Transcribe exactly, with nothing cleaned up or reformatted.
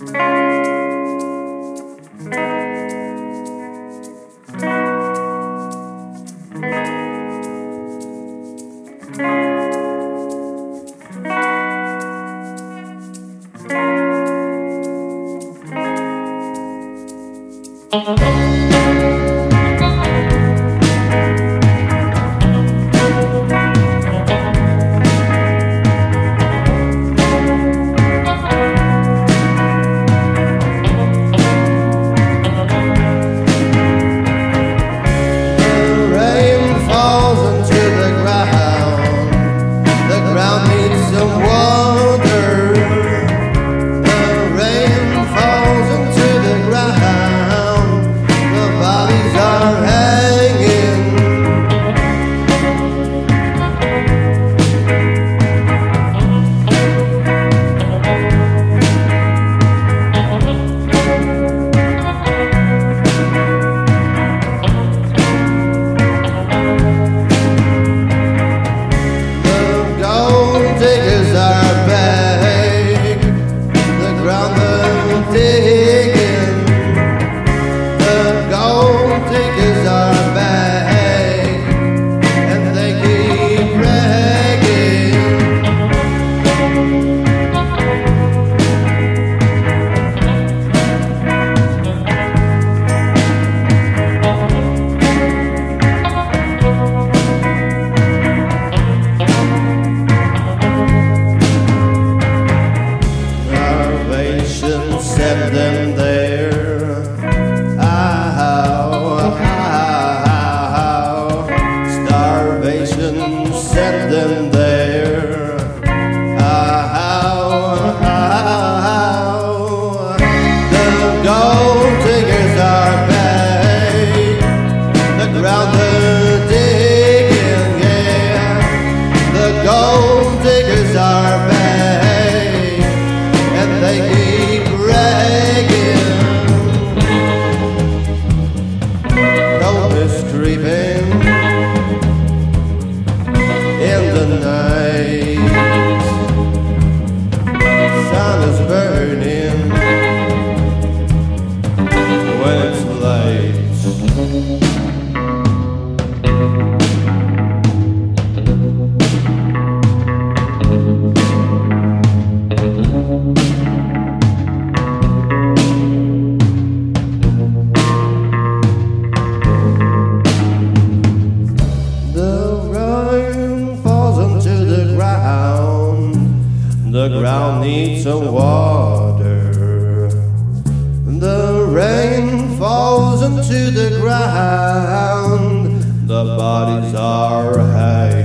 Set them there. Ow, ow, starvation set them there. Ow, ow, the gold diggers are back. The ground they're digging, yeah. The gold diggers are back, and they keep creeping in the night. Sun is burning when it's light. The ground needs some water. The rain falls into the ground. The bodies are hanging.